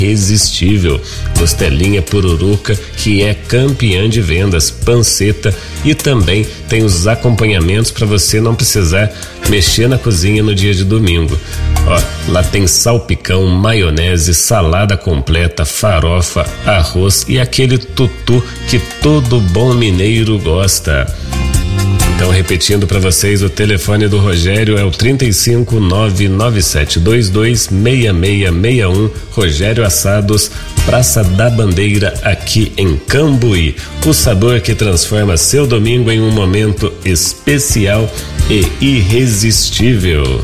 irresistível. Costelinha pururuca, que é campeã de vendas, panceta, e também tem os acompanhamentos para você não precisar mexer na cozinha no dia de domingo. Ó, lá tem salpicão, maionese, salada completa, farofa, arroz e aquele tutu que todo bom mineiro gosta. Então, repetindo para vocês, o telefone do Rogério é o 35997226661, Rogério Assados, Praça da Bandeira, aqui em Cambuí. O sabor que transforma seu domingo em um momento especial e irresistível.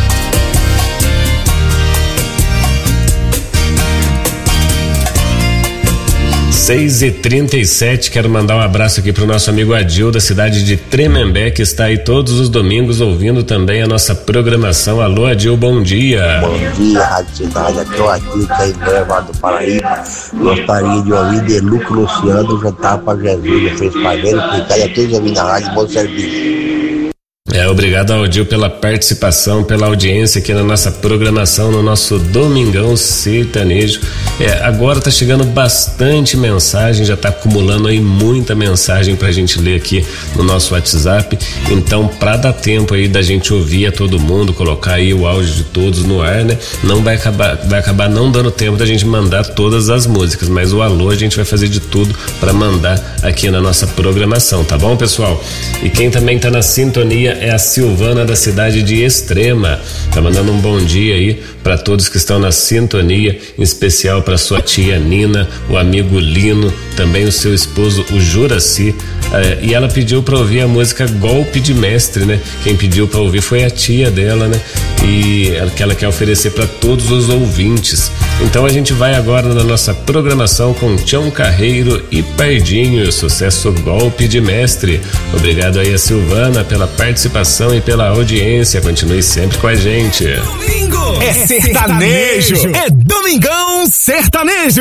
6h37, quero mandar um abraço aqui pro nosso amigo Adil, da cidade de Tremembé, que está aí todos os domingos ouvindo também a nossa programação. Alô, Adil, bom dia. Bom dia, Rádio Cidade, aqui é o Adil, que é em Nevado do Paraíba. Gostaria de ouvir de Luco Luciano, jantar para Jesus, fez padeiro, picada, a todos ouvindo na rádio, bom serviço. Obrigado ao Adil pela participação, pela audiência aqui na nossa programação, no nosso Domingão Sertanejo. Agora tá chegando bastante mensagem, já tá acumulando aí muita mensagem pra gente ler aqui no nosso WhatsApp. Então, pra dar tempo aí da gente ouvir a todo mundo, colocar aí o áudio de todos no ar, né? Não vai acabar não dando tempo da gente mandar todas as músicas, mas o alô a gente vai fazer de tudo pra mandar aqui na nossa programação, tá bom, pessoal? E quem também tá na sintonia é a Silvana, da cidade de Extrema. Tá mandando um bom dia aí para todos que estão na sintonia, em especial para sua tia Nina, o amigo Lino, também o seu esposo, o Juraci. E ela pediu para ouvir a música Golpe de Mestre, né? Quem pediu para ouvir foi a tia dela, né? E que ela quer oferecer para todos os ouvintes. Então a gente vai agora na nossa programação com Tião Carreiro e Pardinho, o sucesso Golpe de Mestre. Obrigado aí a Silvana pela participação e pela audiência. Continue sempre com a gente. Domingo é sertanejo, é Domingão Sertanejo.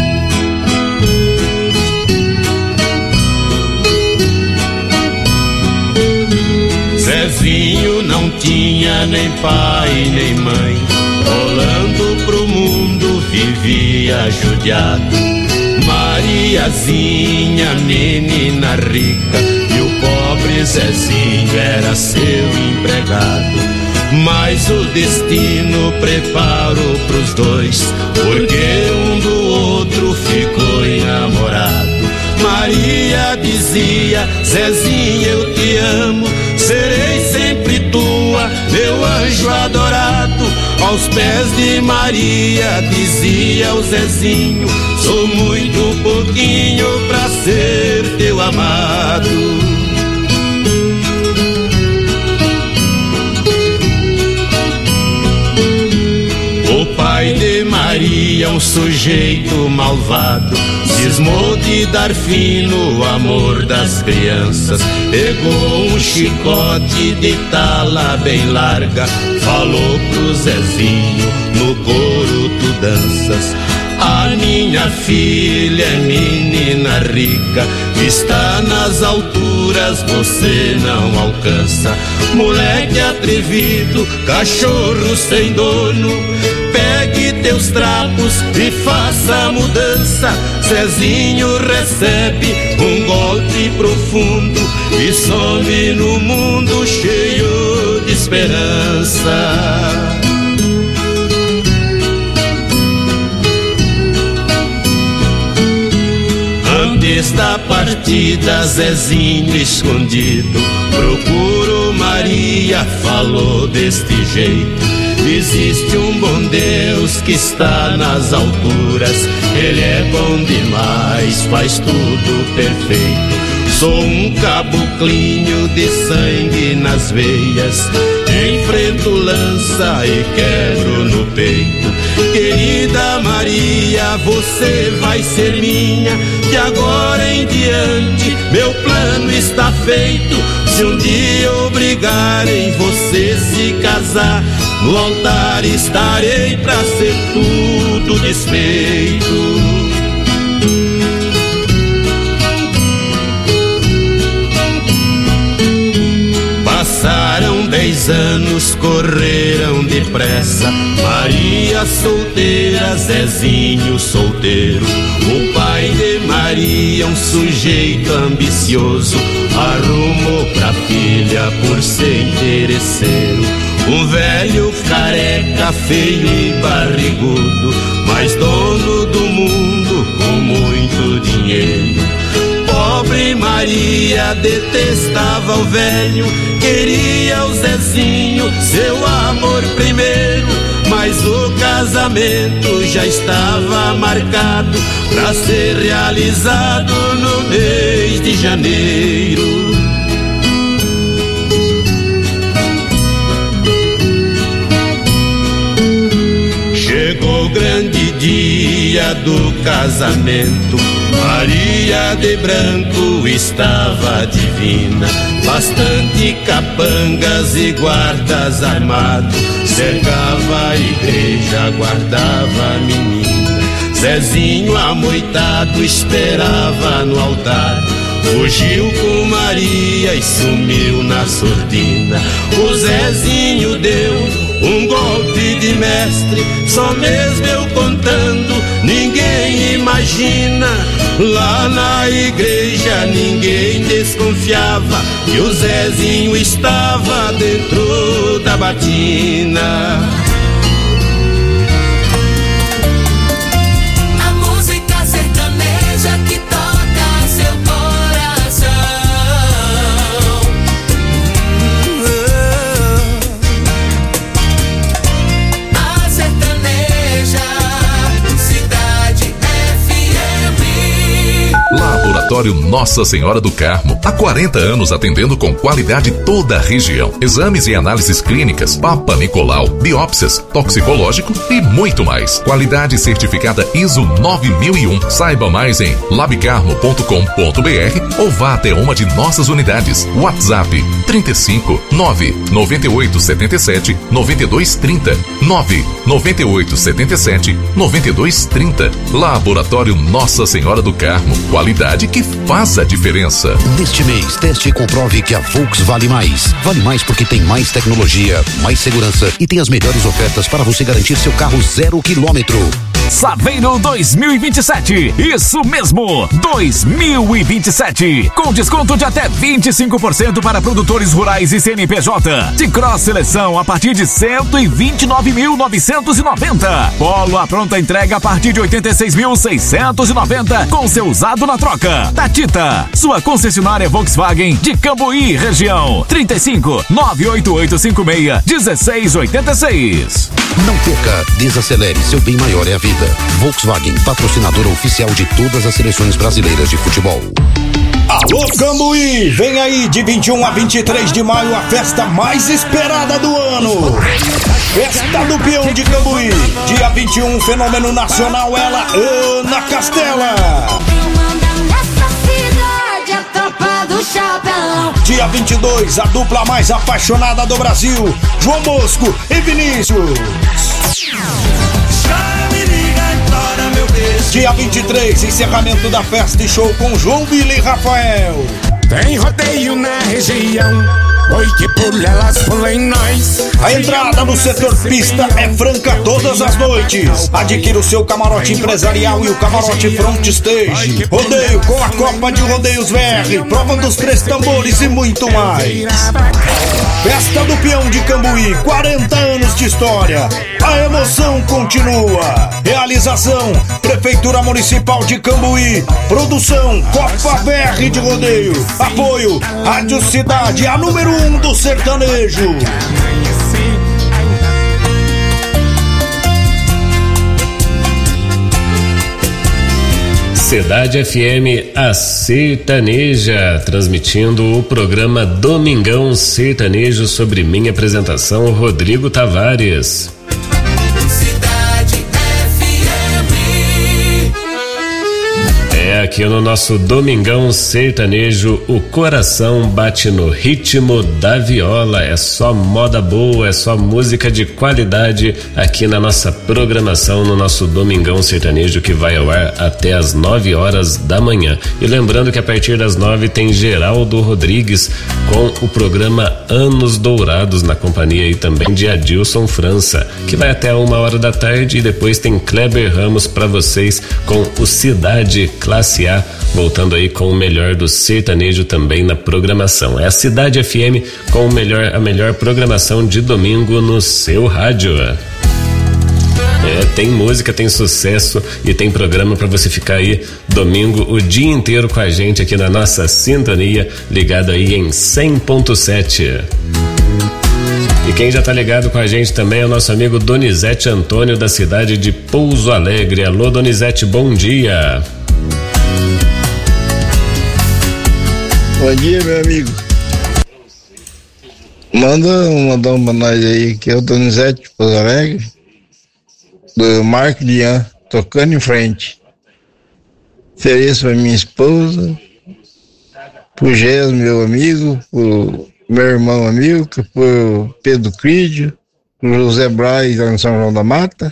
Zezinho não tinha nem pai nem mãe, rolando pro mundo vivia judiado. Mariazinha, menina rica, e o pobre Zezinho era seu empregado. Mas o destino preparou pros dois, porque um do outro ficou enamorado. Maria dizia: Zezinho, eu te amo, serei sempre tua, meu anjo adorado. Aos pés de Maria dizia o Zezinho: sou muito pouquinho pra ser teu amado. O pai de Maria, um sujeito malvado, cismou de dar fim no amor das crianças. Pegou um chicote de tala bem larga, falou pro Zezinho: no coro tu danças. A minha filha é menina rica, está nas alturas, você não alcança. Moleque atrevido, cachorro sem dono, pegue teus trapos e faça a mudança. Zezinho recebe um golpe profundo e some no mundo cheio de esperança. Antes da partida, Zezinho escondido procurou Maria, falou deste jeito: existe um bom Deus que está nas alturas, Ele é bom demais, faz tudo perfeito. Sou um caboclinho de sangue nas veias, enfrento lança e quebro no peito. Querida Maria, você vai ser minha, de agora em diante meu plano está feito. Se um dia obrigarem você se casar, no altar estarei pra ser tudo desfeito. Passaram 10 anos, correram depressa. Maria solteira, Zezinho solteiro. O pai de Maria, um sujeito ambicioso, arrumou pra filha por ser interesseiro um velho careca, feio e barrigudo, mas dono do mundo com muito dinheiro. Pobre Maria detestava o velho, queria o Zezinho, seu amor primeiro, mas o casamento já estava marcado pra ser realizado no mês de janeiro. Chegou o grande dia do casamento, Maria de branco estava divina, bastante capangas e guardas armados, cercava a igreja, guardava a menina. Zezinho amoitado esperava no altar, fugiu com Maria e sumiu na surdina. O Zezinho deu um golpe de mestre, só mesmo eu contando, ninguém imagina. Lá na igreja ninguém desconfiava que o Zezinho estava dentro da batina. A música sertaneja que toca seu coração. A sertaneja, Cidade FM. Laboratório Nossa Senhora do Carmo, há 40 anos atendendo com qualidade toda a região. Exames e análises clínicas, Papa Nicolau, biópsias, toxicológico e muito mais. Qualidade certificada ISO 9001. Saiba mais em labcarmo.com.br ou vá até uma de nossas unidades. WhatsApp 35 998 77 92 30 998 77 92 30. Laboratório Nossa Senhora do Carmo, qualidade que faz a diferença. Neste mês, teste e comprove que a Volks vale mais. Vale mais porque tem mais tecnologia, mais segurança e tem as melhores ofertas para você garantir seu carro 0 quilômetro. Saveiro 2027, isso mesmo, 2027, com desconto de até 25% para produtores rurais e CNPJ, de Cross Seleção a partir de 129.990, Polo à pronta entrega a partir de 86.690, com seu usado na troca. Tatita, sua concessionária Volkswagen de Cambuí, região, 35 98856 1686. Não perca, desacelere, seu bem maior é a vida. Volkswagen, patrocinadora oficial de todas as seleções brasileiras de futebol. Alô Cambuí, vem aí de 21 a 23 de maio a festa mais esperada do ano. Festa do Peão de Cambuí. Dia 21, fenômeno nacional, ela, Ana Castela. Dia 22, a dupla mais apaixonada do Brasil, João Bosco e Vinícius. Dia 23, encerramento da festa e show com João Vila e Rafael. Tem rodeio na região, oi que por elas pulem nós. A entrada no setor pista é franca todas as noites. Adquira o seu camarote empresarial e o camarote front stage. Rodeio com a Copa de Rodeios VR, prova dos 3 tambores e muito mais. Festa do Peão de Cambuí, 40 anos de história. A emoção continua. Realização, Prefeitura Municipal de Cambuí. Produção, Copa VR de Rodeio. Apoio, Rádio Cidade, a número 1 do sertanejo. Cidade FM, a sertaneja, transmitindo o programa Domingão Sertanejo, sobre minha apresentação, Rodrigo Tavares. Aqui no nosso Domingão Sertanejo, o coração bate no ritmo da viola. É só moda boa, é só música de qualidade aqui na nossa programação, no nosso Domingão Sertanejo, que vai ao ar até as 9 horas da manhã. E lembrando que a partir das 9 tem Geraldo Rodrigues com o programa Anos Dourados, na companhia aí também de Adilson França, que vai até 1h e depois tem Kleber Ramos para vocês com o Cidade Classe A, voltando aí com o melhor do sertanejo também na programação. É a Cidade FM com a melhor programação de domingo no seu rádio. Tem música, tem sucesso e tem programa para você ficar aí domingo o dia inteiro com a gente aqui na nossa sintonia, ligado aí em 100.7. E quem já tá ligado com a gente também é o nosso amigo Donizete Antônio, da cidade de Pouso Alegre. Alô, Donizete, bom dia. Bom dia, meu amigo. Manda um modão pra nós aí, que é o Donizete de Pouso Alegre, do Marco Lian, tocando em frente. Ofereço pra minha esposa, pro Gés, meu amigo, pro meu irmão amigo, pro Pedro Crídio, pro José Braz lá no São João da Mata,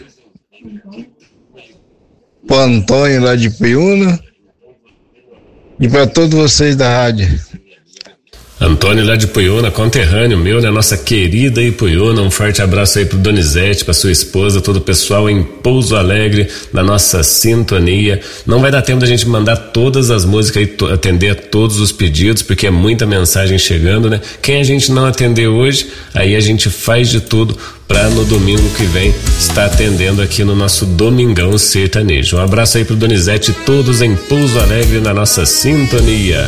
pro Antônio lá de Piúna e pra todos vocês da rádio. Antônio lá de Ipuiuna, conterrâneo meu, né? Nossa querida Ipuiuna, um forte abraço aí pro Donizete, pra sua esposa, todo o pessoal em Pouso Alegre, na nossa sintonia. Não vai dar tempo da gente mandar todas as músicas e atender a todos os pedidos, porque é muita mensagem chegando, né? Quem a gente não atender hoje, aí a gente faz de tudo pra no domingo que vem estar atendendo aqui no nosso Domingão Sertanejo. Um abraço aí pro Donizete, todos em Pouso Alegre, na nossa sintonia.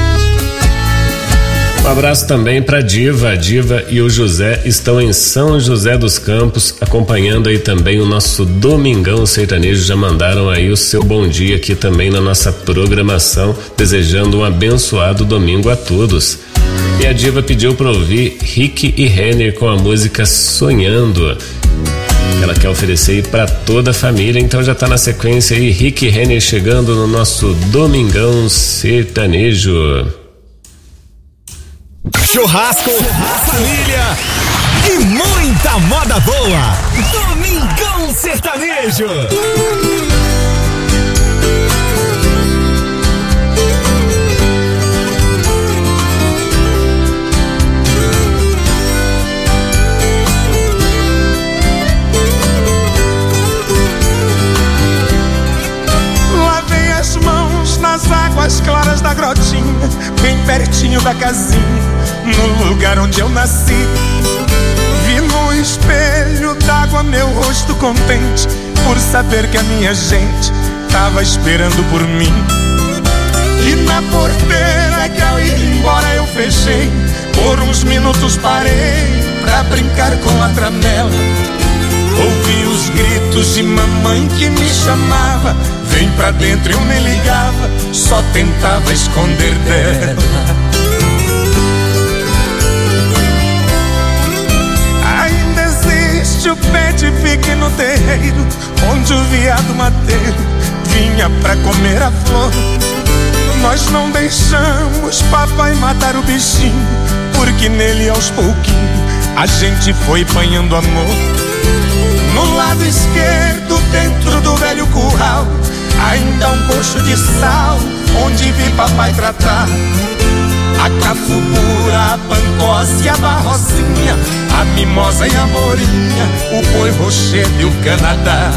Um abraço também para Diva. A Diva e o José estão em São José dos Campos, acompanhando aí também o nosso Domingão Sertanejo. Já mandaram aí o seu bom dia aqui também na nossa programação, desejando um abençoado domingo a todos. E a Diva pediu para ouvir Rick e Renner com a música Sonhando. Ela quer oferecer aí para toda a família, então já tá na sequência aí Rick e Renner chegando no nosso Domingão Sertanejo. Churrasco, família e muita moda boa. Domingão Sertanejo. Lavei as mãos nas águas claras da grotinha, bem pertinho da casinha, no lugar onde eu nasci. Vi no espelho d'água meu rosto contente, por saber que a minha gente tava esperando por mim. E na porteira que ao ir embora eu fechei, por uns minutos parei pra brincar com a tramela. Ouvi os gritos de mamãe que me chamava, vem pra dentro, eu nem ligava, só tentava esconder dela. Ainda existe o pé de pique no terreiro, onde o veado mateiro vinha pra comer a flor. Nós não deixamos papai matar o bichinho, porque nele aos pouquinhos a gente foi banhando amor. No lado esquerdo, dentro do velho curral, ainda um coxo de sal, onde vi papai tratar a cafubura, a pancose e a barrocinha, a mimosa e a morinha, o boi rochedo e o Canadá.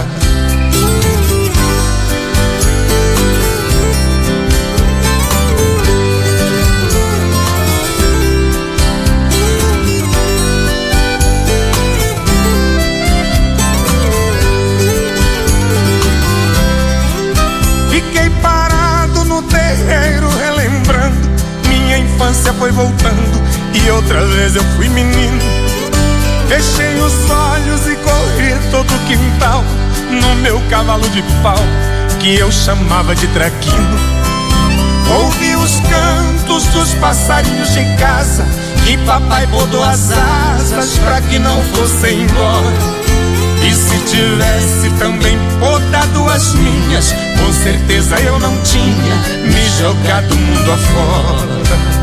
Infância foi voltando e outra vez eu fui menino. Fechei os olhos e corri todo o quintal no meu cavalo de pau, que eu chamava de traquino. Ouvi os cantos dos passarinhos de casa, e papai botou as asas pra que não fossem embora. E se tivesse também podado as minhas, com certeza eu não tinha me jogado o mundo afora.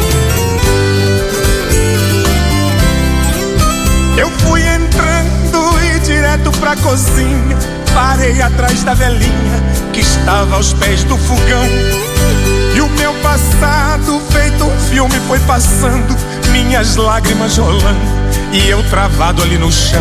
Eu fui entrando e direto pra cozinha, parei atrás da velhinha que estava aos pés do fogão. E o o meu passado, feito um filme, foi passando, minhas lágrimas rolando e eu travado ali no chão.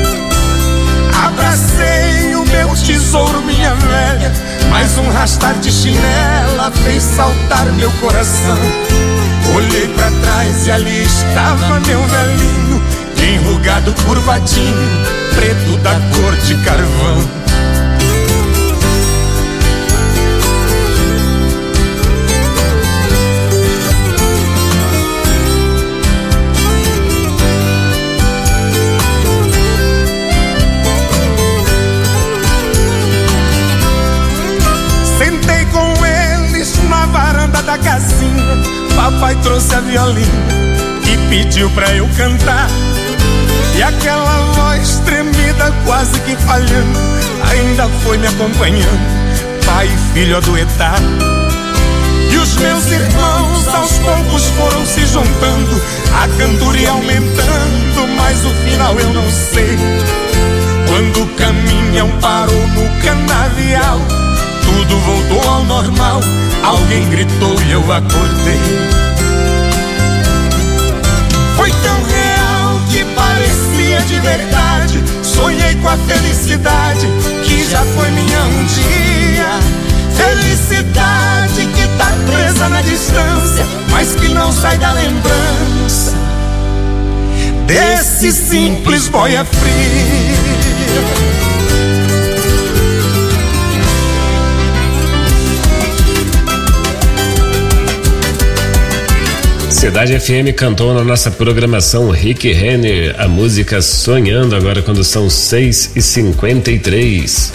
Abracei o meu tesouro, minha velha, mas um rastar de chinela fez saltar meu coração. Olhei pra trás e ali estava meu velhinho, enrugado, curvadinho, preto da cor de carvão. Sentei com eles na varanda da casinha, papai trouxe a violina e pediu pra eu cantar. E aquela voz tremida, quase que falhando, ainda foi me acompanhando, pai e filho a duetar. E os meus irmãos aos poucos foram se juntando, a cantoria aumentando, mas o final eu não sei. Quando o caminhão parou no canavial, tudo voltou ao normal, alguém gritou e eu acordei. Foi tão real que parecia de verdade, sonhei com a felicidade que já foi minha um dia. Felicidade que tá presa na distância, mas que não sai da lembrança desse simples boia fria. Cidade FM cantou na nossa programação Rick Renner a música Sonhando, agora quando são 6h53.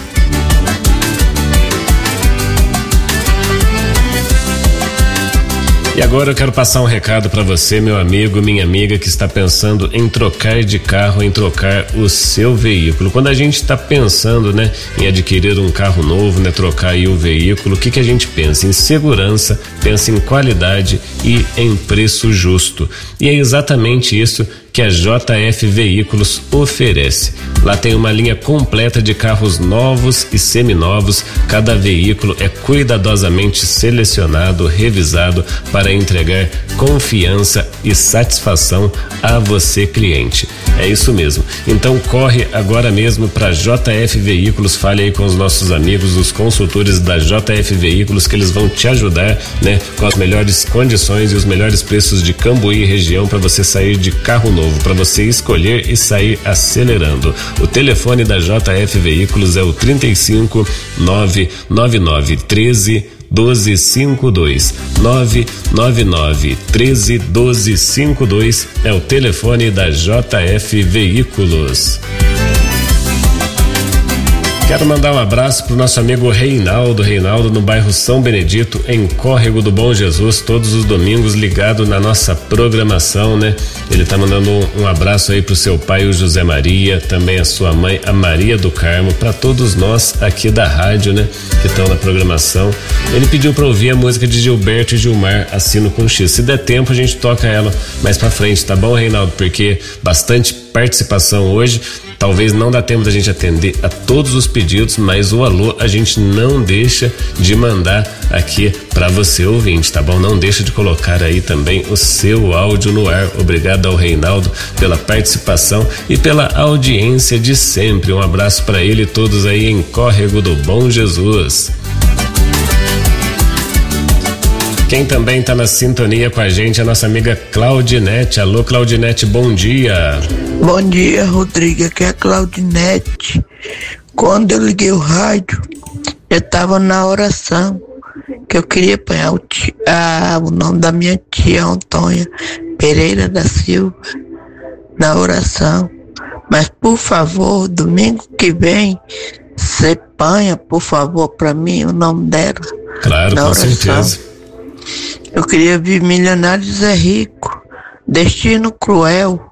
E agora eu quero passar um recado para você, meu amigo, minha amiga, que está pensando em trocar de carro, em trocar o seu veículo. Quando a gente está pensando, né, em adquirir um carro novo, né, trocar aí o veículo, o que a gente pensa? Em segurança, pensa em qualidade e em preço justo. E é exatamente isso que a JF Veículos oferece. Lá tem uma linha completa de carros novos e seminovos. Cada veículo é cuidadosamente selecionado, revisado para entregar confiança e satisfação a você, cliente. É isso mesmo. Então corre agora mesmo para JF Veículos, fale aí com os nossos amigos, os consultores da JF Veículos, que eles vão te ajudar, né, com as melhores condições e os melhores preços de Cambuí e região para você sair de carro novo, para você escolher e sair acelerando. O telefone da JF Veículos é o 35 999 13 1252. 999 13 1252 é o telefone da JF Veículos. Quero mandar um abraço pro nosso amigo Reinaldo no bairro São Benedito, em Córrego do Bom Jesus, todos os domingos ligado na nossa programação, né? Ele tá mandando um abraço aí pro seu pai, o José Maria, também a sua mãe, a Maria do Carmo, para todos nós aqui da rádio, né, que estão na programação. Ele pediu para ouvir a música de Gilberto e Gilmar, Assino com X. Se der tempo a gente toca ela mais para frente, tá bom, Reinaldo? Porque bastante participação hoje. Talvez não dá tempo da gente atender a todos os pedidos, mas o alô a gente não deixa de mandar aqui para você, ouvinte, tá bom? Não deixa de colocar aí também o seu áudio no ar. Obrigado ao Reinaldo pela participação e pela audiência de sempre. Um abraço para ele e todos aí em Córrego do Bom Jesus. Quem também tá na sintonia com a gente é a nossa amiga Claudinete. Alô, Claudinete, bom dia. Bom dia, Rodrigo, aqui é a Claudinete. Quando eu liguei o rádio, eu tava na oração, que eu queria apanhar o nome da minha tia Antônia Pereira da Silva na oração. Mas, por favor, domingo que vem, você panha, por favor, pra mim o nome dela. Claro, na com oração. certeza. Eu queria ver Milionários é Rico, Destino Cruel.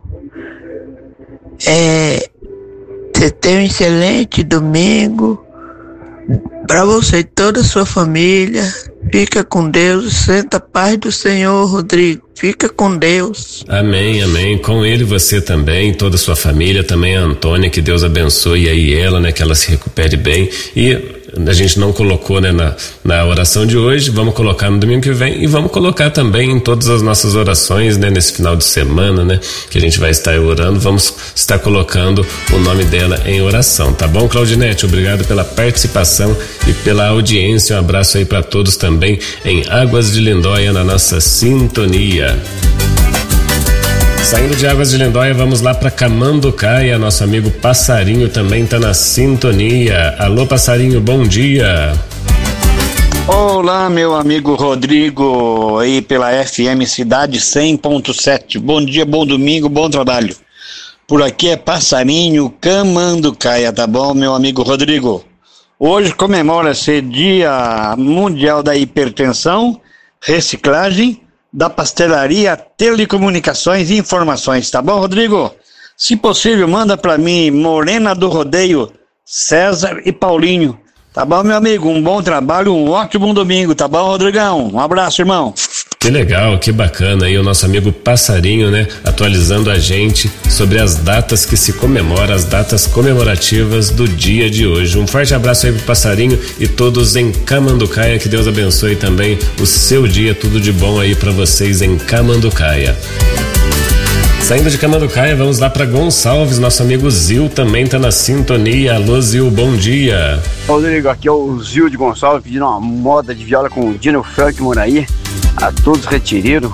Você tem um excelente domingo para você e toda a sua família. Fica com Deus, senta a paz do Senhor, Rodrigo. Fica com Deus. Amém, amém. Com ele, você também, toda a sua família, também a Antônia, que Deus abençoe aí ela, né, que ela se recupere bem. E a gente não colocou, né, na oração de hoje, vamos colocar no domingo que vem e vamos colocar também em todas as nossas orações, né, nesse final de semana, né, que a gente vai estar orando, vamos estar colocando o nome dela em oração, tá bom, Claudinete? Obrigado pela participação e pela audiência, um abraço aí para todos também em Águas de Lindóia, na nossa sintonia. Saindo de Águas de Lindóia, vamos lá para Camanducaia, nosso amigo Passarinho também tá na sintonia. Alô, Passarinho, bom dia. Olá, meu amigo Rodrigo, aí pela FM Cidade 100.7. Bom dia, bom domingo, bom trabalho. Por aqui é Passarinho, Camanducaia, tá bom, meu amigo Rodrigo? Hoje comemora-se Dia Mundial da Hipertensão, Reciclagem, da Pastelaria, Telecomunicações e Informações, tá bom, Rodrigo? Se possível, manda pra mim Morena do Rodeio, César e Paulinho, tá bom, meu amigo? Um bom trabalho, um ótimo domingo, tá bom, Rodrigão? Um abraço, irmão. Que legal, que bacana aí o nosso amigo Passarinho, né? Atualizando a gente sobre as datas que se comemoram, as datas comemorativas do dia de hoje. Um forte abraço aí pro Passarinho e todos em Camanducaia, que Deus abençoe também o seu dia, tudo de bom aí pra vocês em Camanducaia. Saindo de Camanducaia, vamos lá para Gonçalves, nosso amigo Zil também tá na sintonia. Alô, Zil, bom dia. Rodrigo, aqui é o Zil de Gonçalves pedindo uma moda de viola com o Dino Frank Moraí. A todos retireiros.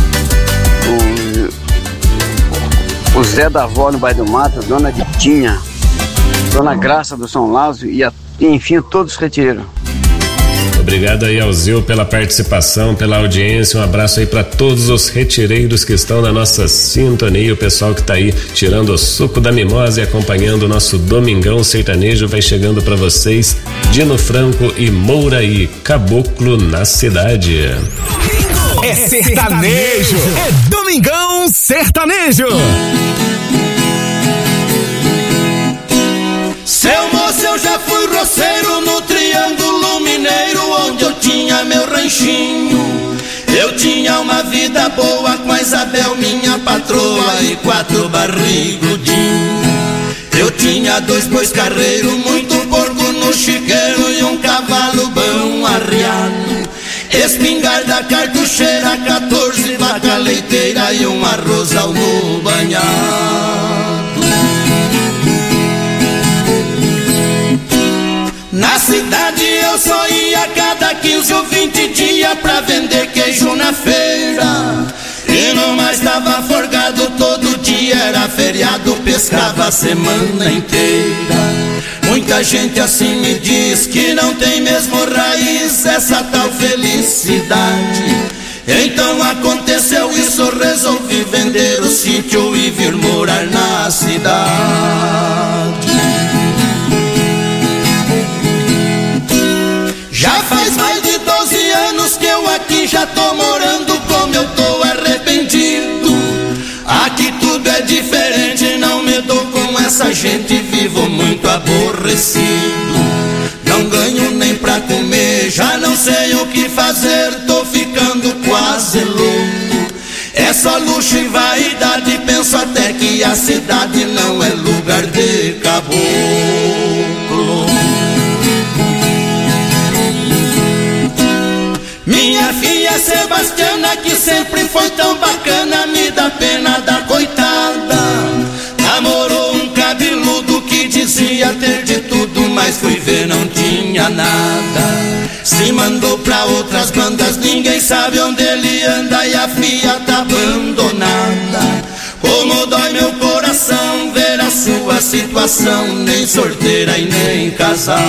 O Zé da Avó no Bairro do Mato, Dona Vitinha, Dona Graça do São Lázaro e enfim, todos retireiros. Obrigado aí ao Zil pela participação, pela audiência, um abraço aí para todos os retireiros que estão na nossa sintonia, o pessoal que tá aí tirando o suco da mimosa e acompanhando o nosso Domingão Sertanejo, vai chegando para vocês Dino Franco e Mouraí, Caboclo na Cidade. É sertanejo, é Domingão Sertanejo. Seu moço, eu já fui roceiro no Triângulo Mineiro, onde eu tinha meu ranchinho. Eu tinha uma vida boa com a Isabel, minha patroa, e 4 barrigudinhos. Eu tinha 2 bois carreiros, muito porco no chiqueiro e um cavalo bom arriado. Espingarda cartucheira, 14 vaca leiteira e um arrozal no banhado. Na cidade eu só ia cada 15 ou 20 dias pra vender queijo na feira. E não mais tava forgado, todo dia era feriado, pescava a semana inteira. Muita gente assim me diz que não tem mesmo raiz essa tal felicidade. Então aconteceu isso, resolvi vender o sítio e vir morar na cidade. Já faz mais de 12 anos que eu aqui já tô morando, como eu tô arrependido. Aqui tudo é diferente, não me dou com essa gente, vivo muito aborrecido. Não ganho nem pra comer, já não sei o que fazer, tô ficando quase louco. É só luxo e vaidade, penso até que a cidade não é lugar de caboclo. Minha filha Sebastiana, que sempre foi tão bacana, me dá pena da coitada. Namorou um cabeludo que dizia ter de tudo, mas fui ver não tinha nada. Se mandou pra outras bandas, ninguém sabe onde ele anda e a filha tá abandonada. Como dói meu coração ver a sua situação, nem solteira e nem casada.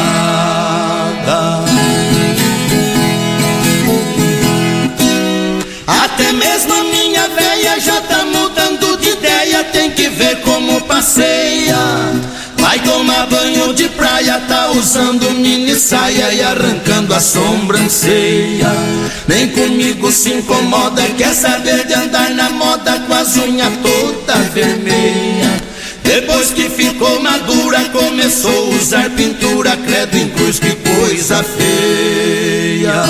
Até mesmo a minha véia já tá mudando de ideia, tem que ver como passeia. Vai tomar banho de praia, tá usando mini saia e arrancando a sobrancelha. Nem comigo se incomoda, quer saber de andar na moda com as unhas toda vermelha. Depois que ficou madura, começou a usar pintura, credo em cruz, que coisa feia.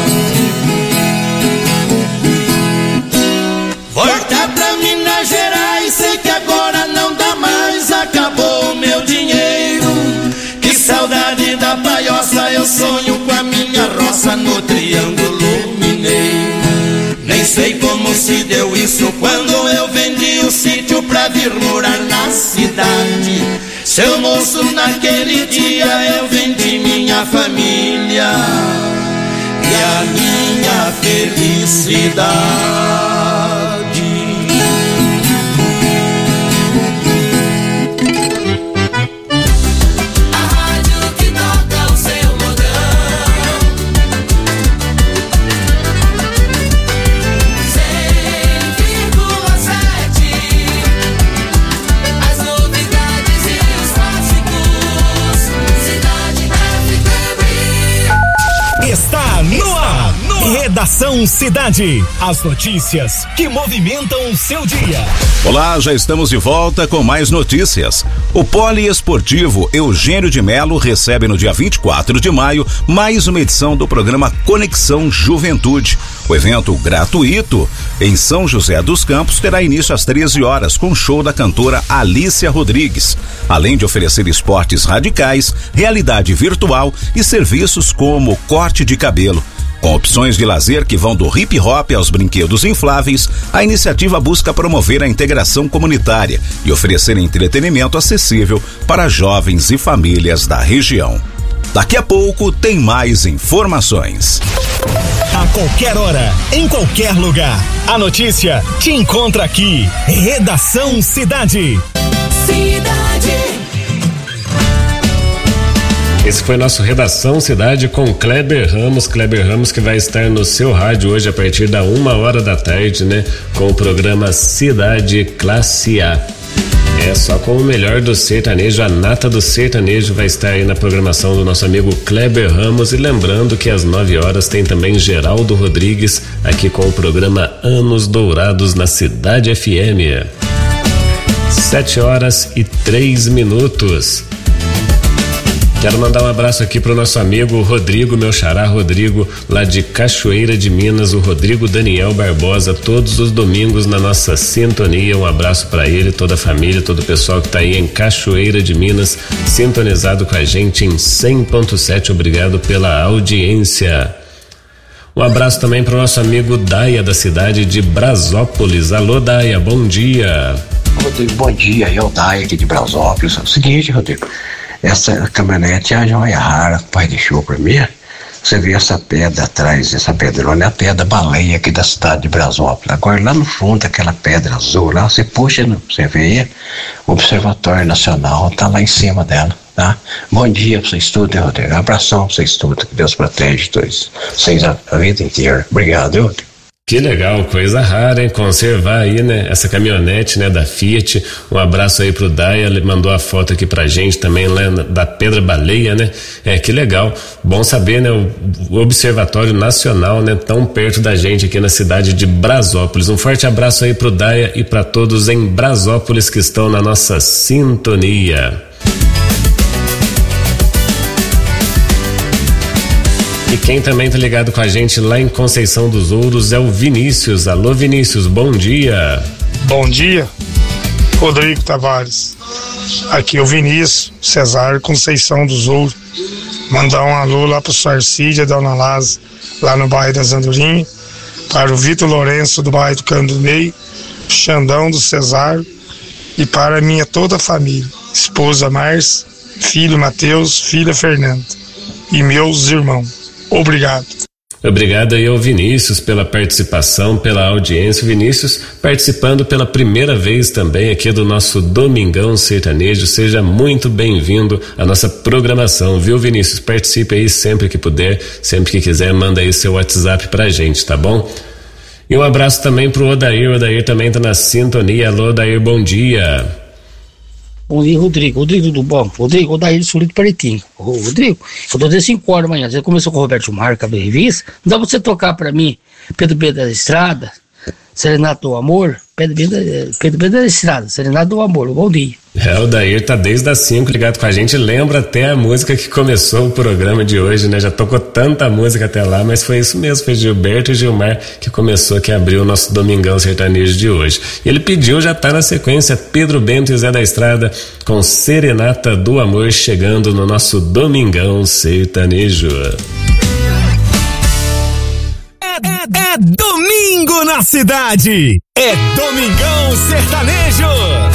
Voltar pra Minas Gerais, sei que agora não dá mais, acabou o meu dinheiro. Que saudade da paioça, com a minha roça no Triângulo Mineiro. Nem sei como se deu isso quando eu vendi o sítio pra vir morar na cidade. Seu moço, naquele dia eu vendi minha família e a minha felicidade. Está no ar. Redação Cidade. As notícias que movimentam o seu dia. Olá, já estamos de volta com mais notícias. O poliesportivo Eugênio de Melo recebe no dia 24 de maio mais uma edição do programa Conexão Juventude. O evento gratuito em São José dos Campos terá início às 13 horas com show da cantora Alícia Rodrigues, além de oferecer esportes radicais, realidade virtual e serviços como corte de cabelo. Com opções de lazer que vão do hip hop aos brinquedos infláveis, a iniciativa busca promover a integração comunitária e oferecer entretenimento acessível para jovens e famílias da região. Daqui a pouco tem mais informações. A qualquer hora, em qualquer lugar, a notícia te encontra aqui. Redação Cidade. Esse foi nosso Redação Cidade com Kleber Ramos que vai estar no seu rádio hoje a partir da 1h da tarde, né? Com o programa Cidade Classe A. É só com o melhor do sertanejo, a nata do sertanejo vai estar aí na programação do nosso amigo Kleber Ramos. E lembrando que às 9 horas tem também Geraldo Rodrigues aqui com o programa Anos Dourados na Cidade FM. 7h03. Quero mandar um abraço aqui pro nosso amigo Rodrigo, meu xará Rodrigo, lá de Cachoeira de Minas, o Rodrigo Daniel Barbosa, todos os domingos na nossa sintonia. Um abraço para ele, toda a família, todo o pessoal que tá aí em Cachoeira de Minas, sintonizado com a gente em 100.7. Obrigado pela audiência. Um abraço também pro nosso amigo Daia, da cidade de Brasópolis. Alô, Daia, bom dia. Rodrigo, bom dia, é o Daia aqui de Brasópolis. É o seguinte, Rodrigo, essa caminhonete é uma joia rara que o pai deixou pra mim. Você vê essa pedra atrás, essa pedrona é a pedra baleia aqui da cidade de Brasópolis. Agora lá no fundo, aquela pedra azul lá, você puxa, você vê o Observatório Nacional, tá lá em cima dela, tá? Bom dia pra vocês tudo, Rodrigo? Abração pra vocês tudo, que Deus protege todos vocês a vida inteira. Obrigado, Rodrigo. Que legal, coisa rara, hein? Conservar aí, né? Essa caminhonete, né? Da Fiat. Um abraço aí pro Daia, ele mandou a foto aqui pra gente também lá da Pedra Baleia, né? Que legal. Bom saber, né? O Observatório Nacional, né? Tão perto da gente aqui na cidade de Brasópolis. Um forte abraço aí pro Daia e pra todos em Brasópolis que estão na nossa sintonia. E quem também tá ligado com a gente lá em Conceição dos Ouros é o Vinícius. Alô, Vinícius, bom dia. Bom dia, Rodrigo Tavares. Aqui é o Vinícius Cesário, Conceição dos Ouros. Mandar um alô lá pro Sarcídia, Dona Lázaro, lá no bairro das Andorinhas. Para o Vitor Lourenço, do bairro do Candunei, Xandão do Cesário. E para minha toda a família, esposa Márcia, filho Matheus, filha Fernanda e meus irmãos. Obrigado. Obrigado aí ao Vinícius pela participação, pela audiência. Vinícius participando pela primeira vez também aqui do nosso Domingão Sertanejo. Seja muito bem-vindo à nossa programação, viu, Vinícius? Participe aí sempre que puder, sempre que quiser, manda aí seu WhatsApp pra gente, tá bom? E um abraço também pro Odair. O Odair também tá na sintonia. Alô, Odair, bom dia. Bom dia, Rodrigo. Rodrigo, tudo bom? Rodrigo, Odair de Sulito Paritinho. Rodrigo, eu tô desde 5 horas da manhã. Você começou com o Roberto Marca, da revista. Não dá pra você tocar pra mim Pedro B da Estrada, Serenato do Amor? Pedro B da Estrada, Serenato do Amor. Bom dia. O Dair tá desde as 5 ligado com a gente. Lembra até a música que começou o programa de hoje, né? Já tocou tanta música até lá, mas foi isso mesmo. Foi Gilberto e Gilmar que começou, que abriu o nosso Domingão Sertanejo de hoje. E ele pediu, já tá na sequência, Pedro Bento e Zé da Estrada com Serenata do Amor, chegando no nosso Domingão Sertanejo. É domingo na cidade. É Domingão Sertanejo.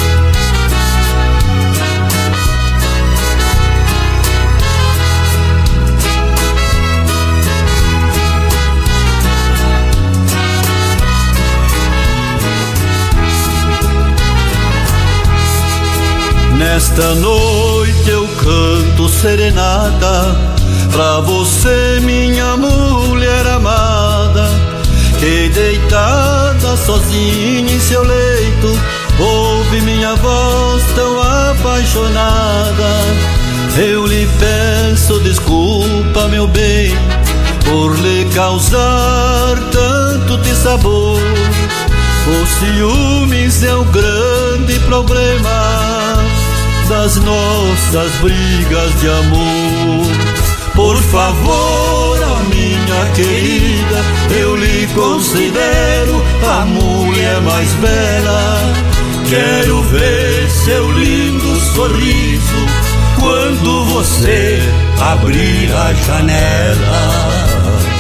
Nesta noite eu canto serenata pra você, minha mulher amada, que deitada sozinha em seu leito ouve minha voz tão apaixonada. Eu lhe peço desculpa, meu bem, por lhe causar tanto dissabor. Os ciúmes é o grande problema das nossas brigas de amor. Por favor, ó minha querida, eu lhe considero a mulher mais bela. Quero ver seu lindo sorriso quando você abrir a janela.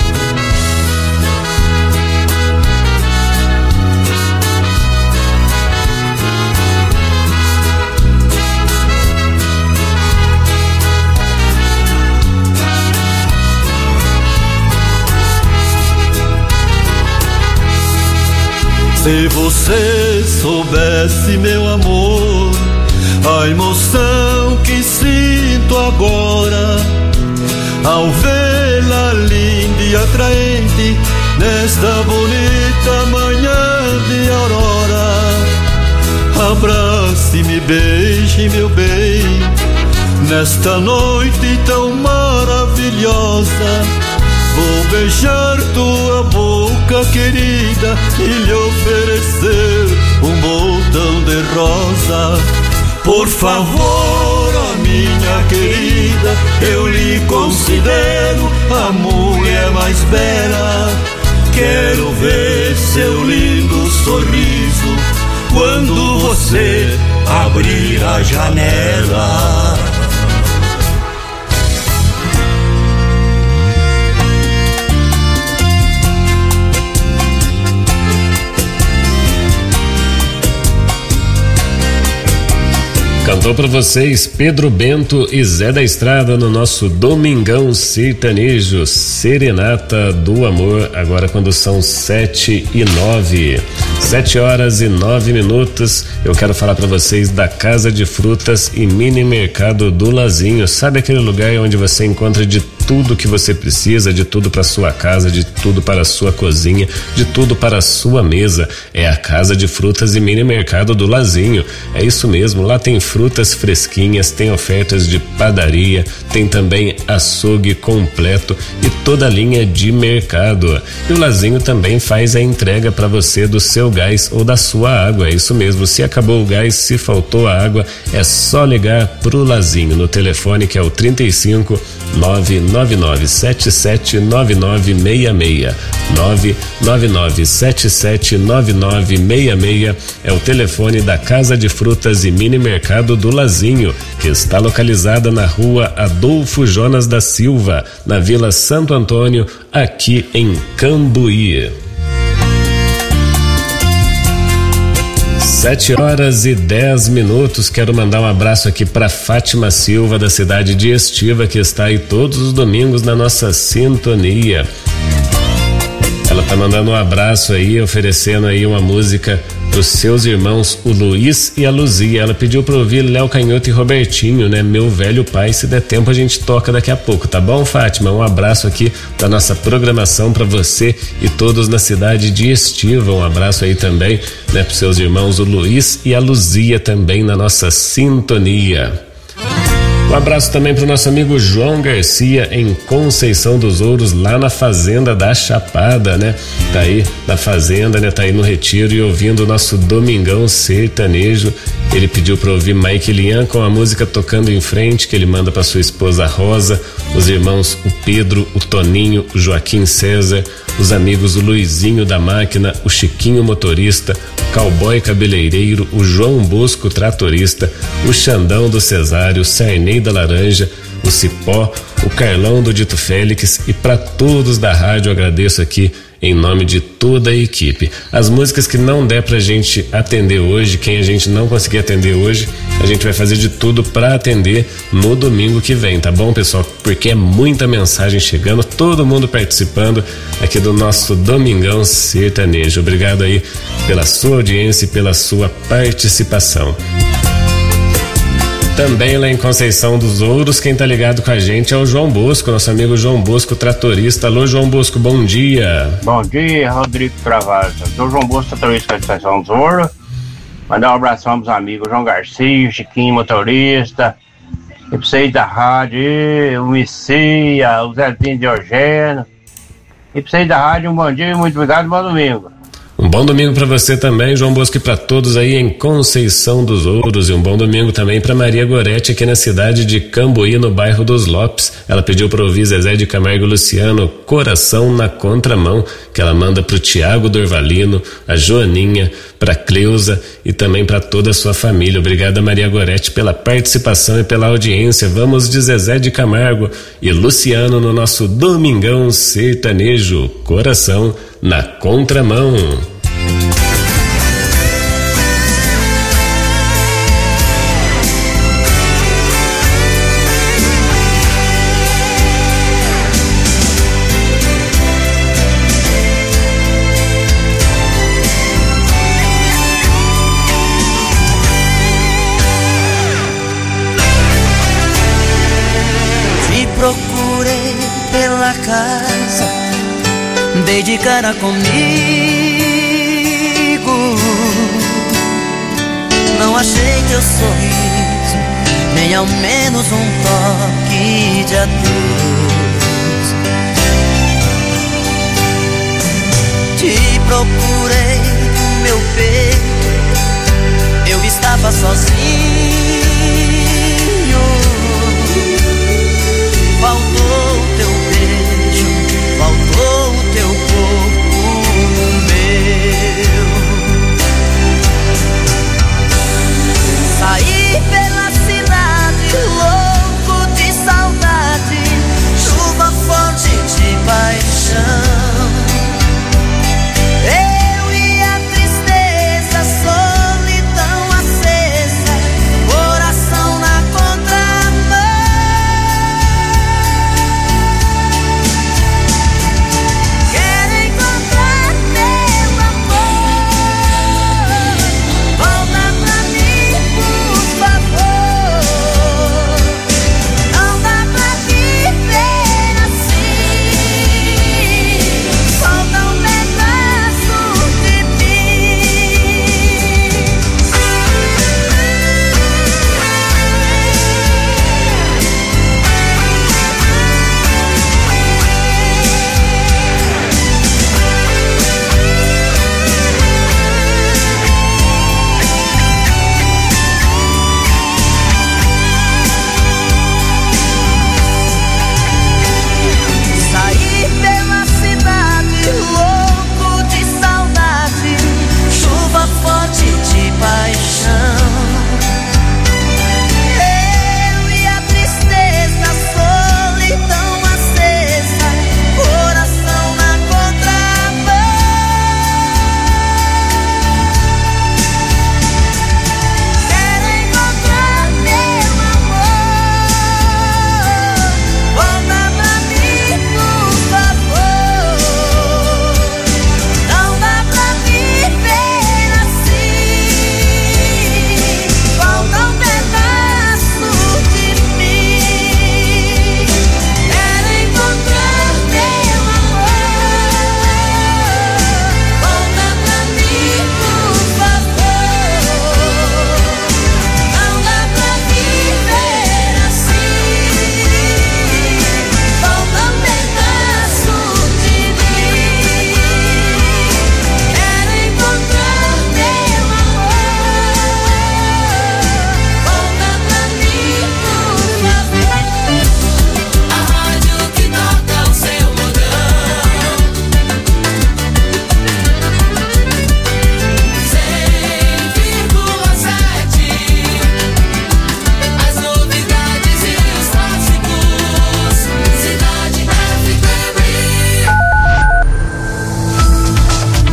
Se você soubesse, meu amor, a emoção que sinto agora ao vê-la linda e atraente nesta bonita manhã de aurora. Abrace-me, beije, meu bem, nesta noite tão maravilhosa. Vou beijar tua boca querida e lhe oferecer um botão de rosa. Por favor, ó minha querida, eu lhe considero a mulher mais bela. Quero ver seu lindo sorriso quando você abrir a janela. Cantou pra vocês Pedro Bento e Zé da Estrada no nosso Domingão Sertanejo, Serenata do Amor, agora quando são 7:09. 7h09. Eu quero falar pra vocês da Casa de Frutas e Mini Mercado do Lazinho. Sabe aquele lugar onde você encontra de tudo que você precisa, de tudo para sua casa, de tudo para a sua cozinha, de tudo para a sua mesa? É a Casa de Frutas e Mini Mercado do Lazinho. É isso mesmo, lá tem frutas fresquinhas, tem ofertas de padaria, tem também açougue completo e toda a linha de mercado. E o Lazinho também faz a entrega para você do seu gás ou da sua água. É isso mesmo, se acabou o gás, se faltou a água, é só ligar pro Lazinho no telefone que é o 35 999779966. 999779966 é o telefone da Casa de Frutas e Mini Mercado do Lazinho, que está localizada na rua Adolfo Jonas da Silva, na Vila Santo Antônio, aqui em Cambuí. 7h10. Quero mandar um abraço aqui para Fátima Silva, da cidade de Estiva, que está aí todos os domingos na nossa sintonia. Ela tá mandando um abraço aí, oferecendo aí uma música pros seus irmãos, o Luiz e a Luzia. Ela pediu pra ouvir Léo Canhoto e Robertinho, né? Meu Velho Pai. Se der tempo a gente toca daqui a pouco, tá bom, Fátima? Um abraço aqui da nossa programação pra você e todos na cidade de Estiva. Um abraço aí também, né, pros seus irmãos, o Luiz e a Luzia, também na nossa sintonia. Um abraço também pro nosso amigo João Garcia, em Conceição dos Ouros, lá na Fazenda da Chapada, né? Tá aí na fazenda, né? Tá aí no retiro e ouvindo o nosso Domingão Sertanejo. Ele pediu pra ouvir Mike Lian com a música Tocando em Frente, que ele manda pra sua esposa Rosa, os irmãos o Pedro, o Toninho, o Joaquim César, os amigos o Luizinho da Máquina, o Chiquinho Motorista, o Cowboy Cabeleireiro, o João Bosco Tratorista, o Xandão do Cesário, o Sarney da Laranja, o Cipó, o Carlão do Dito Félix, e para todos da rádio agradeço aqui em nome de toda a equipe. As músicas que não der pra gente atender hoje, quem a gente não conseguir atender hoje, a gente vai fazer de tudo pra atender no domingo que vem, tá bom, pessoal? Porque é muita mensagem chegando, todo mundo participando aqui do nosso Domingão Sertanejo. Obrigado aí pela sua audiência e pela sua participação. Também lá em Conceição dos Ouros, quem tá ligado com a gente é o João Bosco, nosso amigo João Bosco, tratorista. Alô, João Bosco, bom dia. Bom dia, Rodrigo Travasa. Sou João Bosco, tratorista de Conceição dos Ouros. Mandar um abração pros amigos João Garcia, Chiquinho, motorista, e pra vocês da rádio, o Messia, o Zezinho Diogênio. E pra vocês da rádio, um bom dia e muito obrigado, bom domingo. Um bom domingo para você também, João Bosco, e para todos aí em Conceição dos Ouros. E um bom domingo também para Maria Gorete, aqui na cidade de Cambuí, no bairro dos Lopes. Ela pediu para ouvir Zezé de Camargo e Luciano, Coração na Contramão, que ela manda pro Tiago Dorvalino, a Joaninha, pra Cleusa e também para toda a sua família. Obrigada, Maria Gorete, pela participação e pela audiência. Vamos de Zezé de Camargo e Luciano no nosso Domingão Sertanejo, Coração na Contramão. Te procurei pela casa, dei de cara comigo, não achei teu sorriso, nem ao menos um toque de adeus. Te procurei no meu peito, eu estava sozinho. Faltou o teu beijo, faltou o teu corpo no meu. Saí pela cidade, louco de saudade, chuva forte de paixão. Eu e a tristeza, solidão acesa,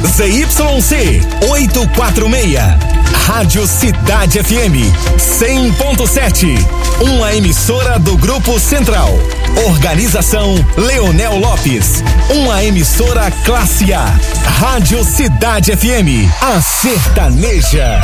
ZYC 846. Rádio Cidade FM 100.7. Uma emissora do Grupo Central. Organização Leonel Lopes. Uma emissora classe A. Rádio Cidade FM. A sertaneja.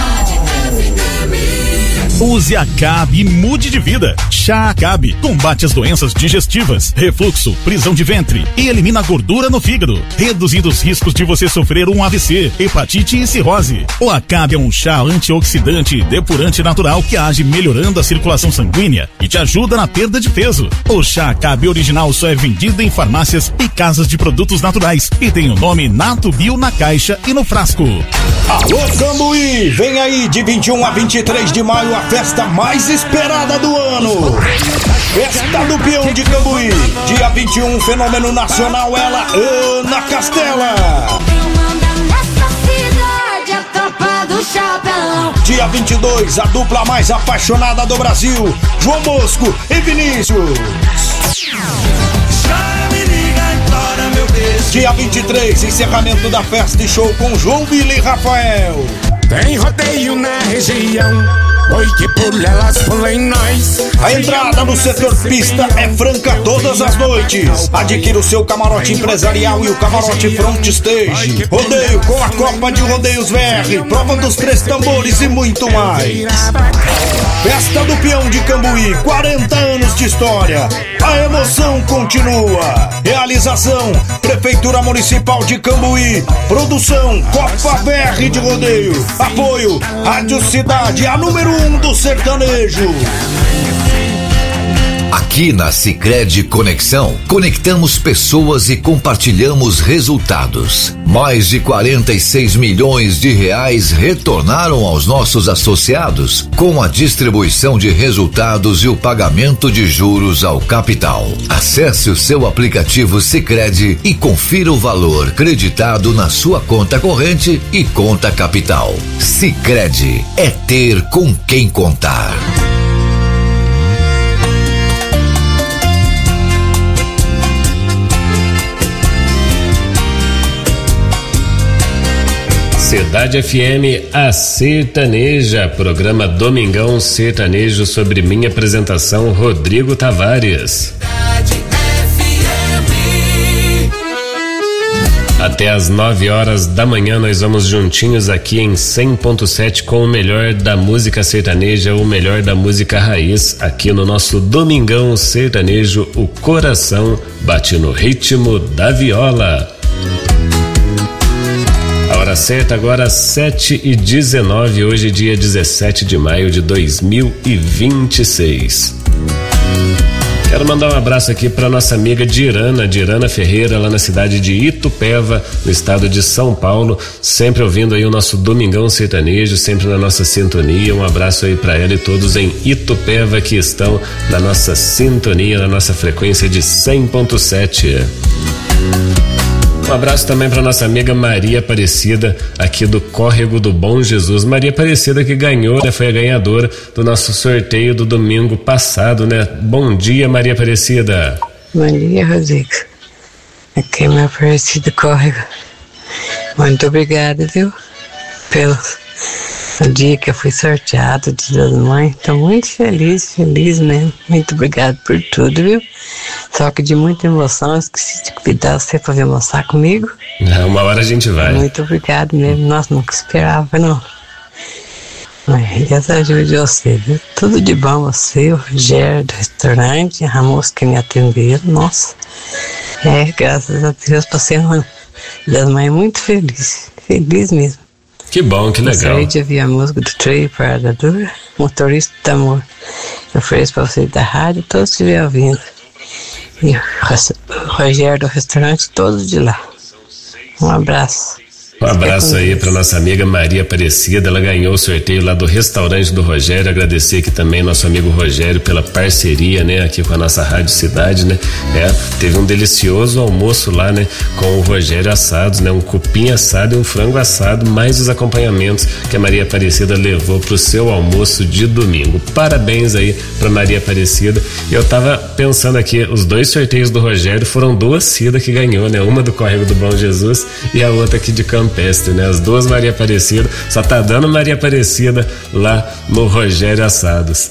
Use Acabe e mude de vida. Chá Acabe combate as doenças digestivas, refluxo, prisão de ventre e elimina a gordura no fígado, reduzindo os riscos de você sofrer um AVC, hepatite e cirrose. O Acabe é um chá antioxidante e depurante natural que age melhorando a circulação sanguínea e te ajuda na perda de peso. O chá Acabe original só é vendido em farmácias e casas de produtos naturais e tem o nome Nato Bio na caixa e no frasco. Alô Cambuí, vem aí de 21 a 23 de maio a festa mais esperada do ano. Festa do Peão de Cambuí. Dia 21, fenômeno nacional, ela, Ana Castela. Dia 22, a dupla mais apaixonada do Brasil, João Bosco e Vinícius. Dia 23, encerramento da festa e show com João Vila e Rafael. Tem rodeio na região, oi que por elas pulem nós. A entrada no setor pista é franca todas as noites. Adquira o seu camarote empresarial e o camarote front stage. Rodeio com a Copa de Rodeios VR, prova dos 3 tambores e muito mais. Festa do Peão de Cambuí, 40 anos de história. A emoção continua. Realização, Prefeitura Municipal de Cambuí. Produção, Copa VR de Rodeio. Apoio, Rádio Cidade, a número 1 do sertanejo. Aqui na Sicredi Conexão, conectamos pessoas e compartilhamos resultados. Mais de 46 milhões de reais retornaram aos nossos associados com a distribuição de resultados e o pagamento de juros ao capital. Acesse o seu aplicativo Sicredi e confira o valor creditado na sua conta corrente e conta capital. Sicredi é ter com quem contar. Cidade FM, a sertaneja, programa Domingão Sertanejo, sobre minha apresentação, Rodrigo Tavares. Até às 9 horas da manhã nós vamos juntinhos aqui em 100.7 com o melhor da música sertaneja, o melhor da música raiz, aqui no nosso Domingão Sertanejo. O coração bate no ritmo da viola. A hora certa agora 7h19, hoje dia 17 de maio de 2026. Quero mandar um abraço aqui para nossa amiga Dirana Ferreira, lá na cidade de Itupeva, no estado de São Paulo, sempre ouvindo aí o nosso Domingão Sertanejo, sempre na nossa sintonia. Um abraço aí para ela e todos em Itupeva que estão na nossa sintonia, na nossa frequência de 100.7. Um abraço também para nossa amiga Maria Aparecida, aqui do Córrego do Bom Jesus. Maria Aparecida que ganhou, né? Foi a ganhadora do nosso sorteio do domingo passado, né? Bom dia, Maria Aparecida. Bom dia, Rodrigo. Aqui é Maria Aparecida Córrego. Muito obrigada, viu? Pelo dia que eu fui sorteado de Dia das Mães. Tô muito feliz mesmo. Muito obrigado por tudo, viu? Só que de muita emoção, eu esqueci de convidar você para vir almoçar comigo. Uma hora a gente vai. Muito obrigado mesmo. Nossa, nunca esperava, não. Mas Deus ajude você, viu? Tudo de bom você, o Rogério do restaurante, a moça que me atendeu. Nossa, graças a Deus, passei uma das mães muito feliz. Feliz mesmo. Que bom, que legal. Gostaria de ouvir a música do Trey Parada Dura, Motorista do Amor. Eu ofereço para vocês da rádio, todos que estiverem ouvindo. E o Rogério do restaurante, todos de lá. Um abraço. Um Um abraço aí para nossa amiga Maria Aparecida, ela ganhou o sorteio lá do restaurante do Rogério. Agradecer aqui também nosso amigo Rogério pela parceria, né, aqui com a nossa Rádio Cidade, né? Teve um delicioso almoço lá, né, com o Rogério Assados, né, um cupim assado e um frango assado, mais os acompanhamentos que a Maria Aparecida levou pro seu almoço de domingo. Parabéns aí pra Maria Aparecida. Eu tava pensando aqui, os dois sorteios do Rogério foram duas Cida que ganhou, né? Uma do Córrego do Bom Jesus e a outra aqui de Campestre, né? As duas Maria Aparecida, só tá dando Maria Aparecida lá no Rogério Assados.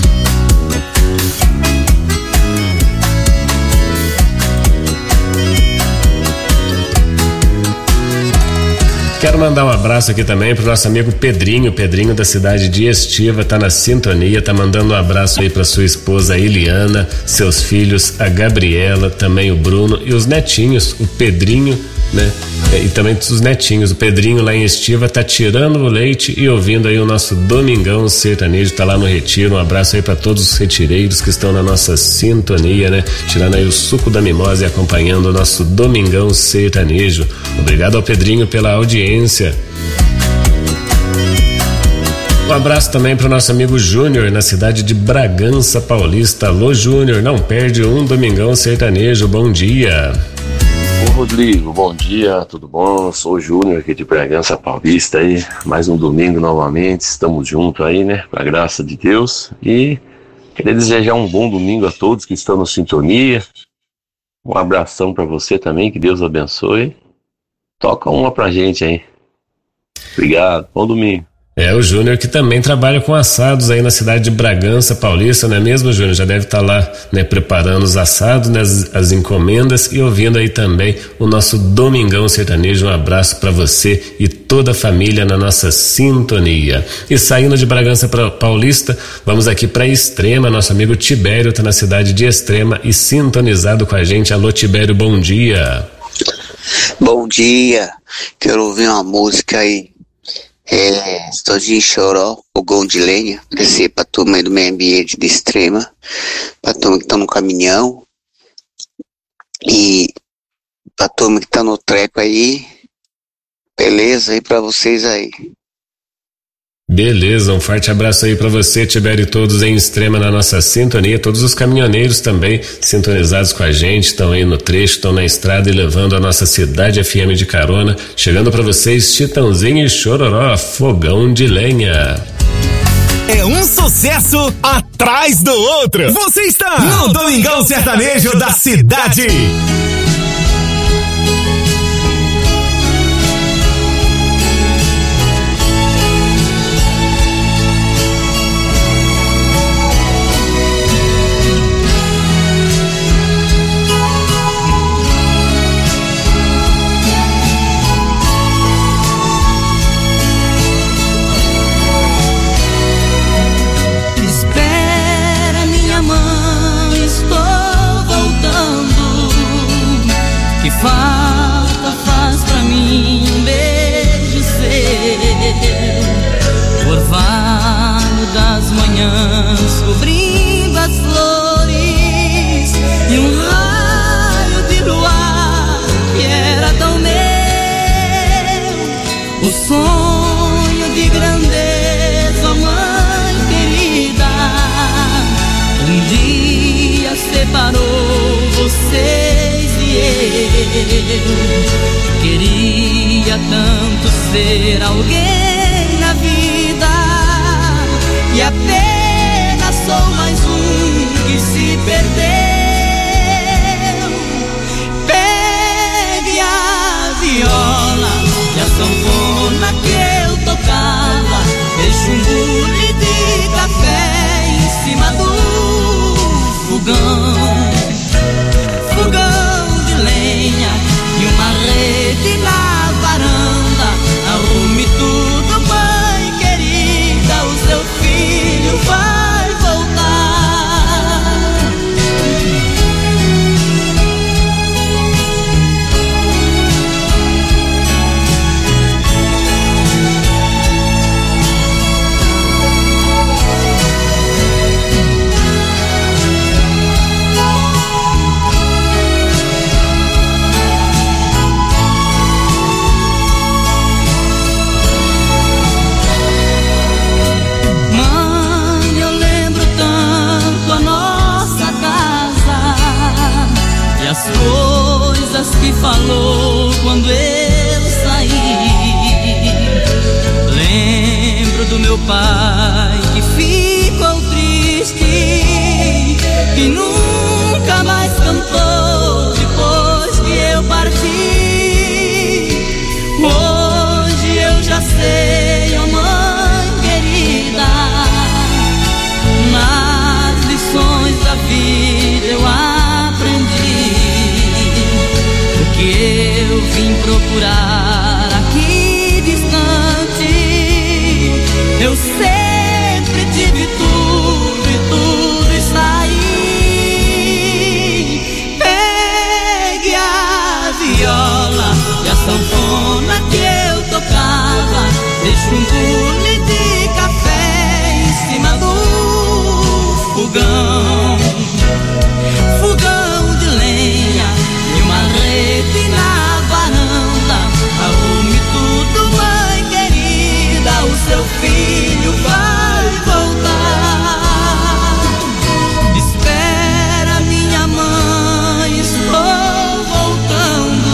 Quero mandar um abraço aqui também pro nosso amigo Pedrinho da cidade de Estiva, tá na sintonia, tá mandando um abraço aí pra sua esposa Eliana, seus filhos, a Gabriela, também o Bruno e os netinhos, o Pedrinho, né? E também os netinhos, o Pedrinho lá em Estiva tá tirando o leite e ouvindo aí o nosso Domingão Sertanejo, tá lá no Retiro. Um abraço aí pra todos os retireiros que estão na nossa sintonia, né? Tirando aí o suco da mimosa e acompanhando o nosso Domingão Sertanejo. Obrigado ao Pedrinho pela audiência. Um abraço também para o nosso amigo Júnior, na cidade de Bragança Paulista. Alô, Júnior, não perde um Domingão Sertanejo. Bom dia. Ô Rodrigo, bom dia, tudo bom? Sou o Júnior aqui de Bragança Paulista aí, mais um domingo novamente, estamos juntos aí, né, com a graça de Deus, e queria desejar um bom domingo a todos que estão na sintonia, um abração pra você também, que Deus abençoe, toca uma pra gente aí, obrigado, bom domingo. O Júnior que também trabalha com assados aí na cidade de Bragança Paulista, não é mesmo, Júnior? Já deve estar lá, né, preparando os assados, né, as encomendas e ouvindo aí também o nosso Domingão Sertanejo. Um abraço para você e toda a família na nossa sintonia. E saindo de Bragança Paulista, vamos aqui para Extrema. Nosso amigo Tibério tá na cidade de Extrema e sintonizado com a gente. Alô, Tibério, bom dia. Bom dia, quero ouvir uma música aí. Estouzinho Choró, Fogão de Lenha, descer pra turma aí do meio ambiente de Extrema, pra turma que tá no caminhão e pra turma que tá no treco aí, beleza? E pra vocês aí. Beleza, um forte abraço aí pra você, Tibério, e todos em Extrema na nossa sintonia, todos os caminhoneiros também sintonizados com a gente, estão aí no trecho, estão na estrada e levando a nossa Cidade FM de carona, chegando pra vocês Chitãozinho e Chororó, Fogão de Lenha. É um sucesso atrás do outro. Você está no Domingão Sertanejo da Cidade. Falta faz pra mim um beijo seu, orvalho das manhãs cobrindo as flores e um raio de luar que era tão meu, o sonho de grandeza, mãe querida, um dia separou vocês e eu queria tanto ser alguém na vida e apenas sou mais um que se perdeu. Pegue a viola e a sanfona que eu tocava, deixe um bule de café em cima do fogão. Fogão de lenha e uma rede na varanda. Arrume tudo, mãe querida, o seu filho vai voltar. que eu vim procurar aqui distante. Eu sempre tive tudo e tudo está aí. Pegue a viola e a sanfona que eu tocava, deixa um bule de café em cima do fogão, fogão de lenha e uma rede na varanda. Arrume tudo, mãe querida, o seu filho vai voltar. Espera, minha mãe, estou voltando.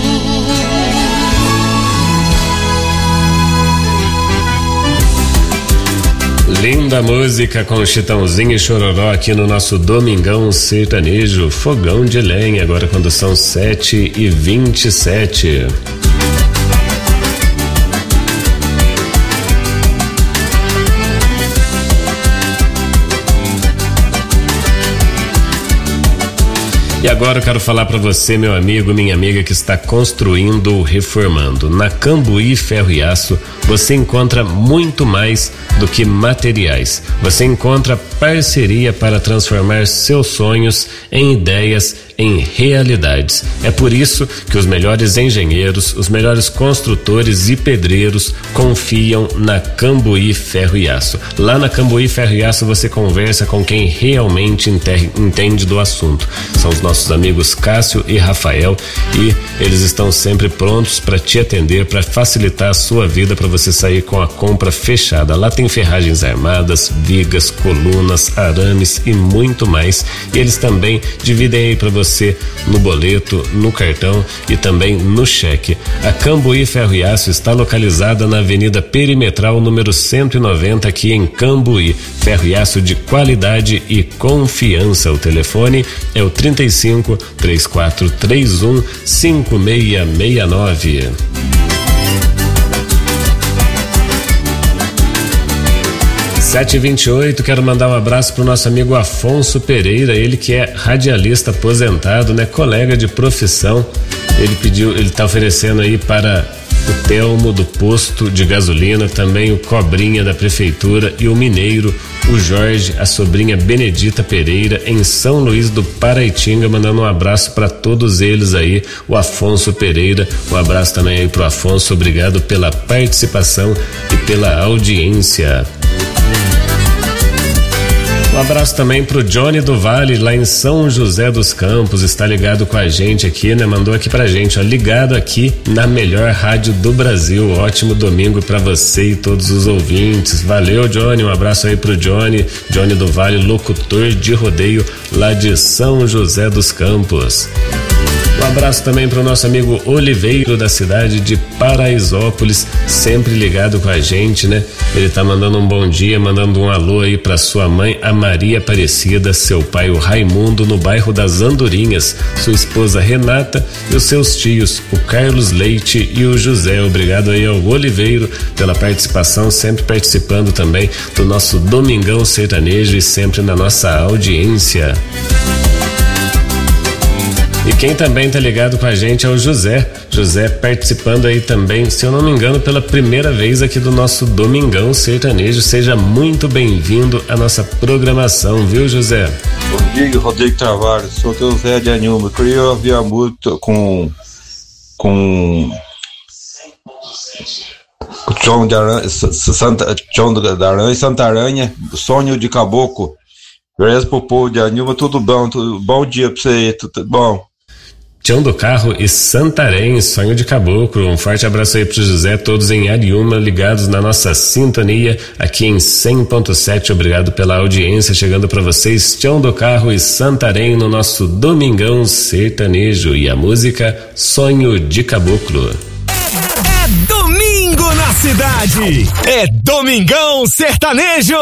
Linda música com Chitãozinho e Chororó aqui no nosso Domingão Sertanejo, fogão de lenha, agora quando são 7h27. E agora eu quero falar para você, meu amigo, minha amiga, que está construindo ou reformando. Na Cambuí Ferro e Aço, você encontra muito mais do que materiais. Você encontra parceria para transformar seus sonhos em ideias, em realidades. É por isso que os melhores engenheiros, os melhores construtores e pedreiros confiam na Cambuí Ferro e Aço. Lá na Cambuí Ferro e Aço você conversa com quem realmente entende do assunto. São os nossos amigos Cássio e Rafael, e eles estão sempre prontos para te atender, para facilitar a sua vida, para você sair com a compra fechada. Lá tem ferragens armadas, vigas, colunas, arames e muito mais. E eles também dividem aí para você no boleto, no cartão e também no cheque. A Cambuí Ferro e Aço está localizada na Avenida Perimetral, número 190, aqui em Cambuí. Ferro e aço de qualidade e confiança. O telefone é o 35 3431 5669. 7h28, quero mandar um abraço pro nosso amigo Afonso Pereira, ele que é radialista aposentado, né? Colega de profissão. Ele tá oferecendo aí para o Telmo do posto de gasolina, também o Cobrinha da prefeitura e o Mineiro, o Jorge, a sobrinha Benedita Pereira, em São Luís do Paraitinga, mandando um abraço para todos eles aí, o Afonso Pereira. Um abraço também aí pro Afonso, obrigado pela participação e pela audiência. Um abraço também pro Johnny do Vale, lá em São José dos Campos, está ligado com a gente aqui, né? Mandou aqui pra gente, ó, ligado aqui na melhor rádio do Brasil. Ótimo domingo pra você e todos os ouvintes. Valeu, Johnny, um abraço aí pro Johnny do Vale, locutor de rodeio lá de São José dos Campos. Um abraço também para o nosso amigo Oliveiro, da cidade de Paraisópolis, sempre ligado com a gente, né? Ele tá mandando um bom dia, mandando um alô aí para sua mãe, a Maria Aparecida, seu pai, o Raimundo, no bairro das Andorinhas, sua esposa Renata e os seus tios, o Carlos Leite e o José. Obrigado aí ao Oliveiro pela participação, sempre participando também do nosso Domingão Sertanejo e sempre na nossa audiência. E quem também tá ligado com a gente é o José participando aí também, se eu não me engano, pela primeira vez aqui do nosso Domingão Sertanejo. Seja muito bem-vindo à nossa programação, viu, José? Bom dia, Rodrigo Tavares, sou teu Zé de Anilma. Eu queria ouvir a música com Chão da Aranha, Santa Aranha, Sonho de Caboclo. Beleza pro povo de Anilma, tudo bom dia pra você aí, tudo bom? Tião do Carro e Santarém, Sonho de Caboclo. Um forte abraço aí pro José, todos em Ariúma, ligados na nossa sintonia aqui em 100.7. Obrigado pela audiência, chegando para vocês Tião do Carro e Santarém no nosso Domingão Sertanejo, e a música Sonho de Caboclo. É domingo na cidade, é Domingão Sertanejo.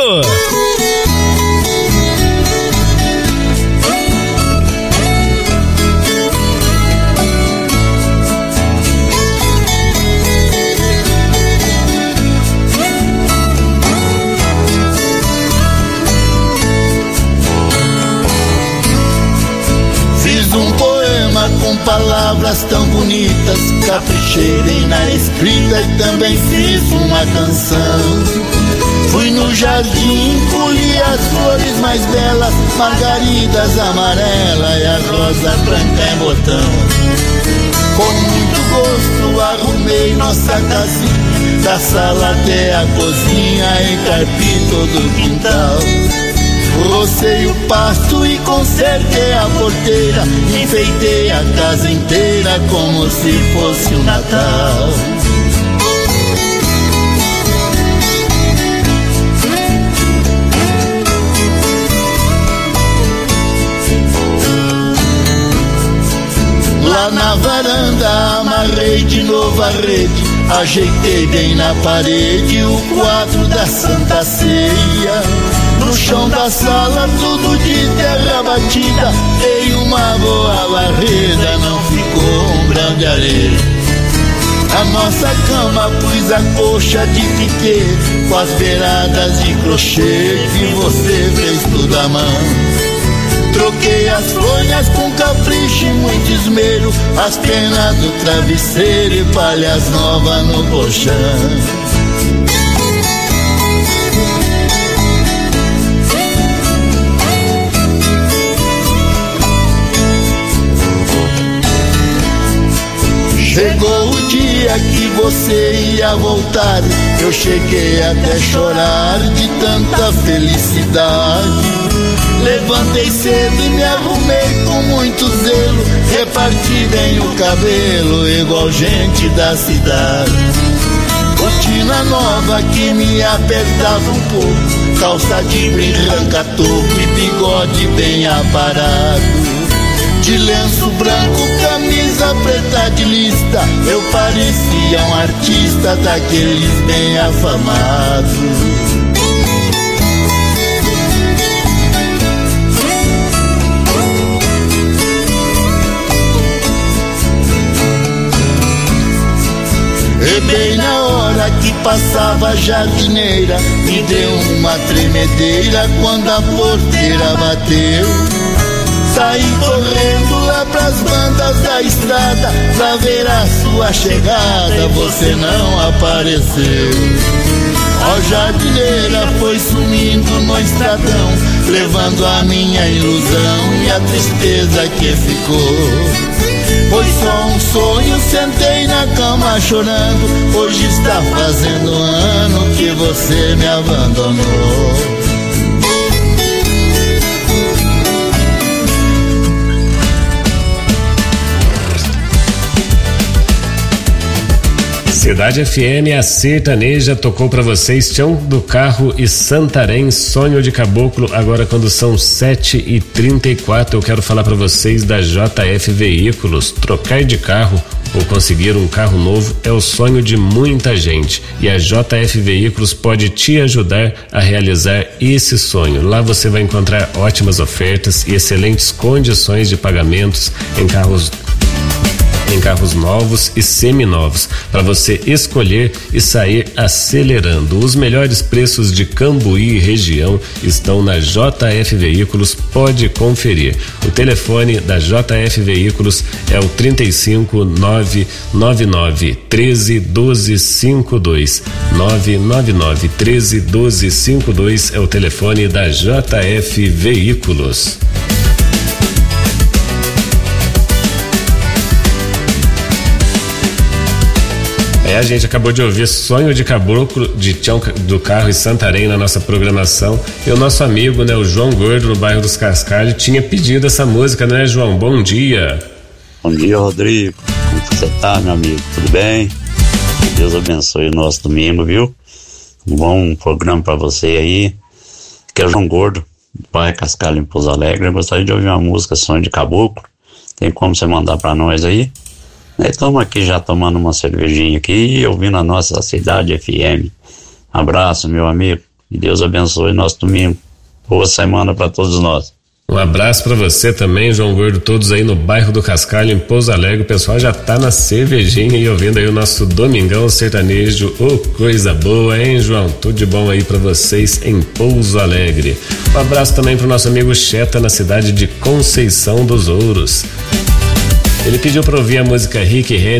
Com palavras tão bonitas, caprichei na escrita e também fiz uma canção. Fui no jardim, colhi as flores mais belas, margaridas amarela e a rosa branca em botão. Com muito gosto arrumei nossa casinha, da sala até a cozinha, encarpi todo o quintal. Rocei o pasto e consertei a porteira, enfeitei a casa inteira como se fosse o Natal. Lá na varanda amarrei de novo a rede, ajeitei bem na parede o quadro da Santa Ceia. No chão da sala tudo de terra batida, dei uma boa varrida, não ficou um grão de areia. A nossa cama pus a coxa de piquê, com as beiradas de crochê que você fez tudo à mão. Troquei as fronhas com capricho e muito esmero, as penas do travesseiro e palhas novas no colchão. Chegou o dia que você ia voltar, eu cheguei até chorar de tanta felicidade. Levantei cedo e me arrumei com muito zelo, reparti bem o cabelo igual gente da cidade. Botina nova que me apertava um pouco, calça de brim ranca-toco e bigode bem aparado. De lenço branco, camisa preta de lista, eu parecia um artista daqueles bem afamados. E bem na hora que passava a jardineira, me deu uma tremedeira quando a porteira bateu. Saí correndo lá pras bandas da estrada, pra ver a sua chegada, você não apareceu. Ó jardineira foi sumindo no estradão, levando a minha ilusão e a tristeza que ficou. Foi só um sonho, sentei na cama chorando, hoje está fazendo um ano que você me abandonou. Cidade FM, a sertaneja tocou pra vocês Chão do Carro e Santarém, Sonho de Caboclo. Agora quando são 7h34, eu quero falar pra vocês da JF Veículos. Trocar de carro ou conseguir um carro novo é o sonho de muita gente e a JF Veículos pode te ajudar a realizar esse sonho. Lá você vai encontrar ótimas ofertas e excelentes condições de pagamentos em carros novos e seminovos, para você escolher e sair acelerando. Os melhores preços de Cambuí e região estão na JF Veículos, pode conferir. O telefone da JF Veículos é o 35999131252. 999131252 é o telefone da JF Veículos. A gente acabou de ouvir Sonho de Caboclo de Chão do Carro e Santarém na nossa programação. E o nosso amigo, né, o João Gordo, no bairro dos Cascalhos, tinha pedido essa música, né, João? Bom dia. Bom dia, Rodrigo. Como você tá, meu amigo? Tudo bem? Que Deus abençoe o nosso domingo, viu? Um bom programa pra você aí. Aqui é o João Gordo, do bairro Cascalho, em Pouso Alegre. Eu gostaria de ouvir uma música, Sonho de Caboclo. Tem como você mandar pra nós aí? Estamos aqui já tomando uma cervejinha aqui e ouvindo a nossa Cidade FM. Abraço, meu amigo, e Deus abençoe nosso domingo. Boa semana para todos nós. Um abraço para você também, João Gordo, todos aí no bairro do Cascalho, em Pouso Alegre. O pessoal já tá na cervejinha e ouvindo aí o nosso Domingão Sertanejo. Coisa boa, hein, João? Tudo de bom aí para vocês em Pouso Alegre. Um abraço também pro nosso amigo Cheta, na cidade de Conceição dos Ouros. Ele pediu pra ouvir a música Rick Renner